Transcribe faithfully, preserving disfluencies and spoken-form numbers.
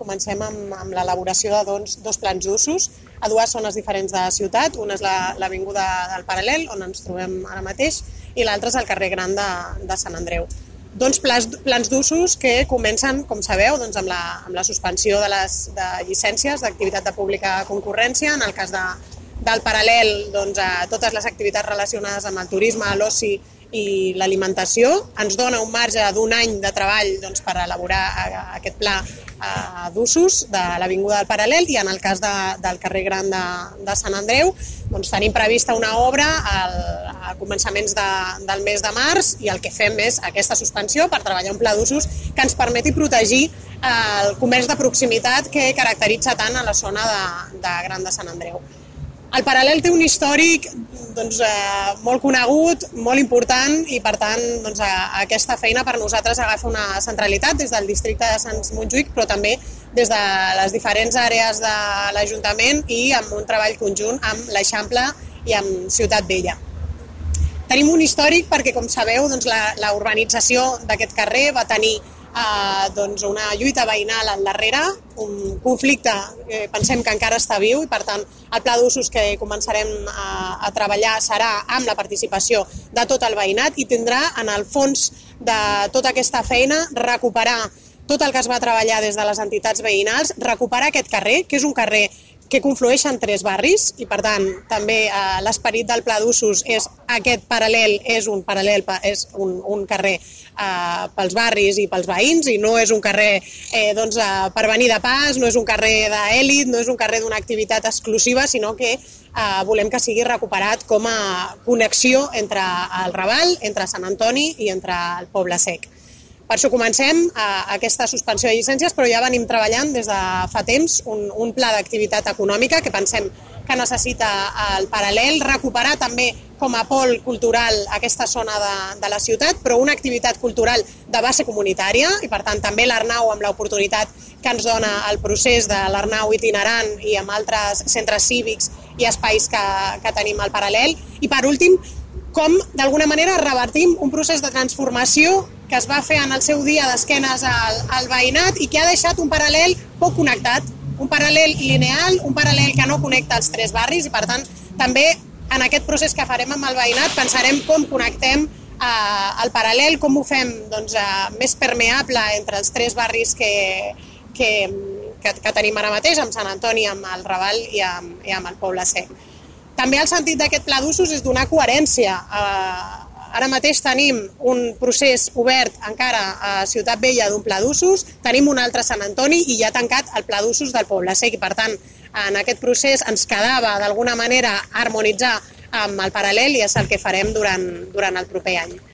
comencem amb, amb l'elaboració de dos, dos plans d'usos a dues zones diferents de la ciutat. Una és l'Avinguda del Paral·lel, on ens trobem ara mateix, i l'altra és el carrer Gran de, de Sant Andreu. Doncs plans, plans d'usos que comencen, com sabeu, doncs amb, la, amb la suspensió de les de llicències d'activitat de pública concurrència. En el cas de, del Paral·lel, doncs, a totes les activitats relacionades amb el turisme, l'oci i l'alimentació. Ens dona un marge d'un any de treball doncs, per elaborar aquest pla eh, d'usos de l'Avinguda del Paral·lel, i en el cas de, del carrer Gran de, de Sant Andreu doncs, tenim prevista una obra al, a començaments de, del mes de març, i el que fem és aquesta suspensió per treballar un pla d'usos que ens permeti protegir eh, el comerç de proximitat que caracteritza tant a la zona de, de Gran de Sant Andreu. El Paral·lel té un històric doncs, eh, molt conegut, molt important, i per tant doncs, a, aquesta feina per nosaltres agafa una centralitat des del districte de Sants Montjuïc, però també des de les diferents àrees de l'Ajuntament i amb un treball conjunt amb l'Eixample i amb Ciutat Vella. Tenim un històric perquè, com sabeu, doncs, la, la urbanització d'aquest carrer va tenir Eh, doncs una lluita veïnal al darrere, un conflicte que pensem que encara està viu, i per tant el pla d'usos que començarem a, a treballar serà amb la participació de tot el veïnat, i tindrà en el fons de tota aquesta feina recuperar tot el que es va treballar des de les entitats veïnals, recuperar aquest carrer, que és un carrer que conflueix en tres barris, i per tant també eh, l'esperit del pla d'usos és aquest paral·lel, és un paral·lel, és un, un carrer eh, pels barris i pels veïns, i no és un carrer eh, doncs, eh, per venir de pas, no és un carrer d'èlit, no és un carrer d'una activitat exclusiva, sinó que eh, volem que sigui recuperat com a connexió entre el Raval, entre Sant Antoni i entre el Poble Sec. Per això comencem a aquesta suspensió de llicències, però ja venim treballant des de fa temps un, un pla d'activitat econòmica que pensem que necessita el Paral·lel, recuperar també com a pol cultural aquesta zona de, de la ciutat, però una activitat cultural de base comunitària, i per tant també l'Arnau, amb l'oportunitat que ens dona el procés de l'Arnau itinerant i amb altres centres cívics i espais que, que tenim al Paral·lel. I per últim, com d'alguna manera revertim un procés de transformació que es va fer en el seu dia d'esquenes al, al veïnat i que ha deixat un Paral·lel poc connectat, un Paral·lel lineal, un Paral·lel que no connecta els tres barris, i per tant també en aquest procés que farem amb el veïnat pensarem com connectem eh, el Paral·lel, com ho fem doncs, eh, més permeable entre els tres barris que, que, que, que tenim ara mateix, amb Sant Antoni, amb el Raval i amb, i amb el Poble Sec. També el sentit d'aquest pla d'usos és donar coherència. Eh, Ara mateix tenim un procés obert encara a Ciutat Vella d'un pla d'usos, tenim un altre a Sant Antoni i ja ha tancat el pla d'usos del Poble Sec, i per tant en aquest procés ens quedava d'alguna manera harmonitzar amb el Paral·lel, i és el que farem durant, durant el proper any.